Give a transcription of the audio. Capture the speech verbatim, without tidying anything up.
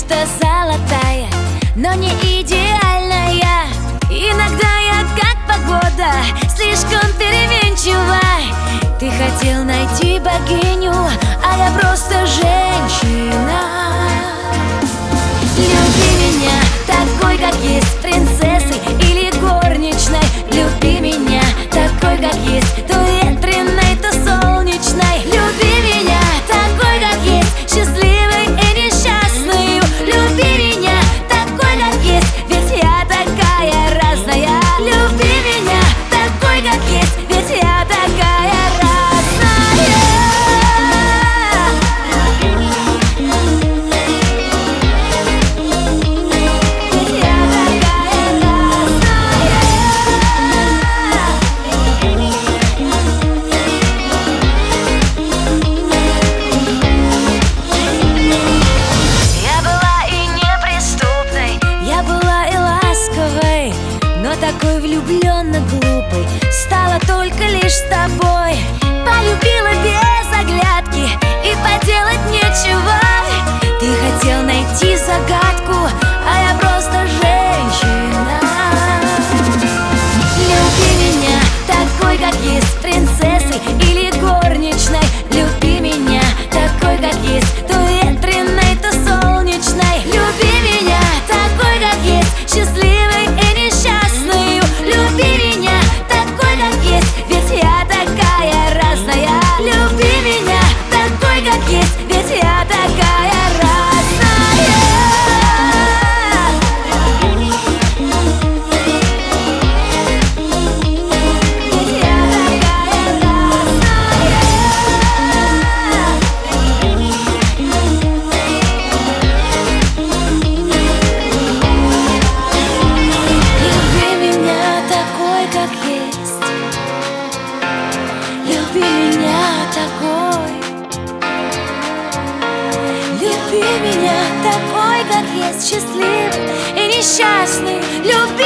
будто золотая, но не идеальная. Иногда я как погода, слишком переменчива. Ты хотел найти богиню, а я просто женщина. Люби меня такой, как есть, принцессой или горничной. Люби меня такой, как есть, то ветреной, то солнечной. Люби меня такой, как есть, счастливой и несчастной. Люби меня такой, как есть, ведь я такая разная. Люби меня такой, как есть, ведь я такая разная. Такой влюбленно глупой стала только лишь с тобой. Полюбила без оглядки и поделать нечего. Ты хотел найти загадку, а я просто женщина. Люби меня такой, как есть, принцессой или горничной. Люби меня такой, как есть, то ветреной, то солнечной. Люби меня такой, как есть, счастливой и несчастной. Люби меня такой, как есть, ведь я такая разная. Люби меня такой, как есть, ведь я такая разная. Ведь я такая разная. Люби меня такой, как есть. Люби меня такой. Люби меня такой, как есть, счастливый и несчастный. Люби